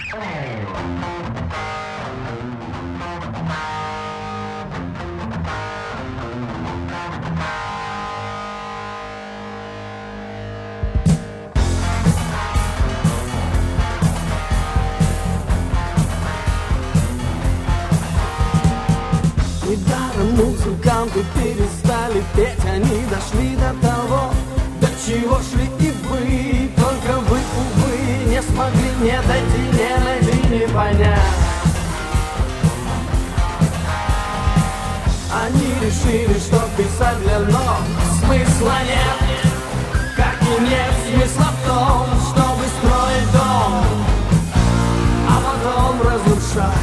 Недаром музыканты перестали петь, они дошли до того, до чего шли и вы. Только вы, увы, не смогли не дойти, не найти, не понять. Они решили, что писать для ног смысла нет, как и нет смысла в том, чтобы строить дом, а потом разрушать.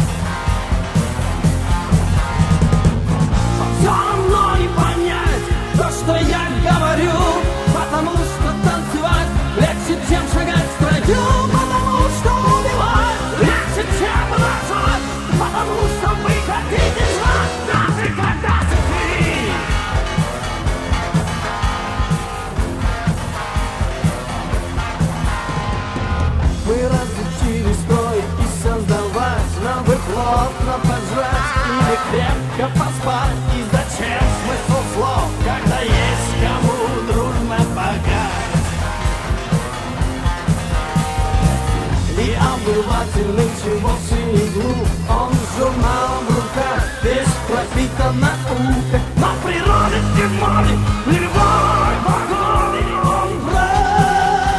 Все равно не понять то, что я говорю, потому что танцевать легче, чем шагать в строю, потому что убивать легче, чем рожать, потому что вы хотите жить, даже когда сыты. Мы разучили строить и создавать, нам бы плотно пожрать или крепко поспать. И зачем смысл слов, когда есть кому дружно богать? И обыватель нынче вовсе не глуп, он с журналом в руках, весь пропитан наукой, но природы демоны, любой погоды он прав.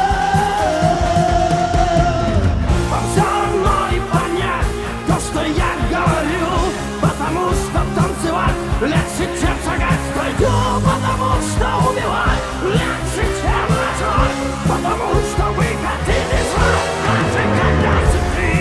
Вам все равно не понять то, что я говорю, потому что танцевать легче, чем шагать в строю, потому что убивать легче, чем рожать, потому что вы хотите жить, даже когда сыты.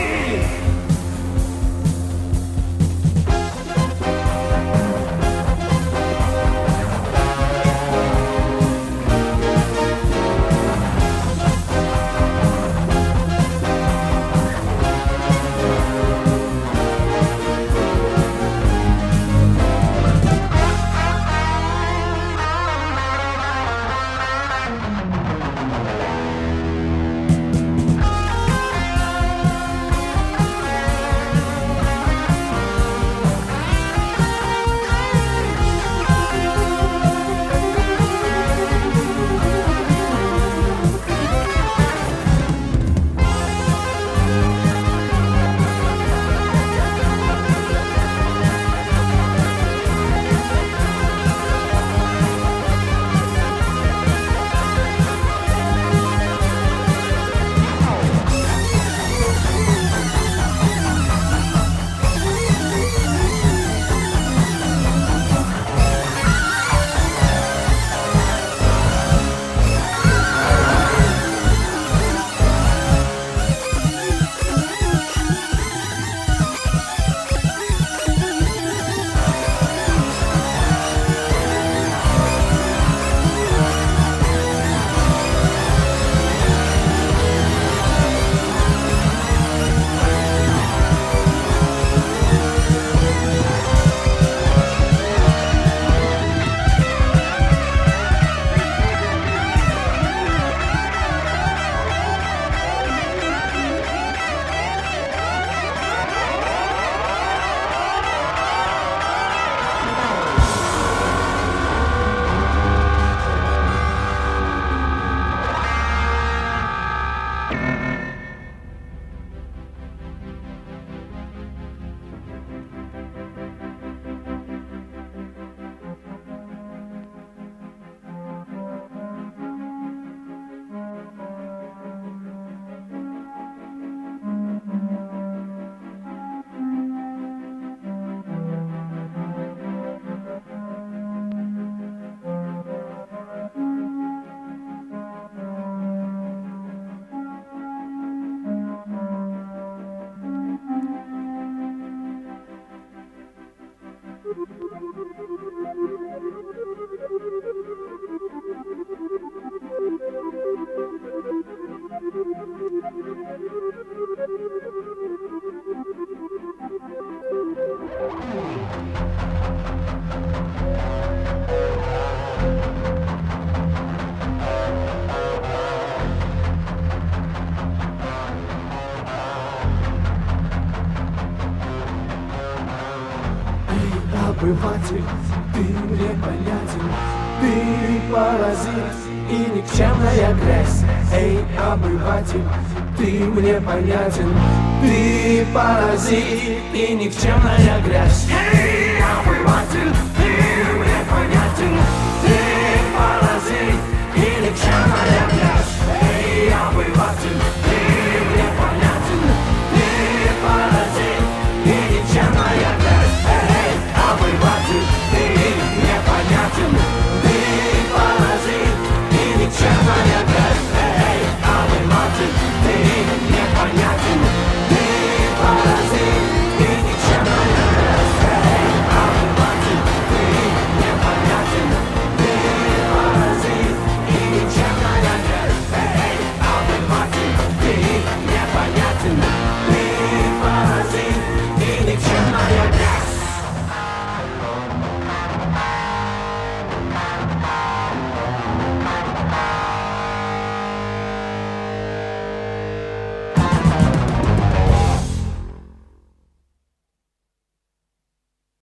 обыватель, ты мне понятен. Ты паразит и никчемная грязь. Эй, обыватель, ты мне понятен. Ты паразит и никчемная грязь. Эй, обыватель, ты мне понятен. Ты паразит и никчемная грязь. Эй, обыватель, ты мне понятен. Ты паразит и никчемная грязь.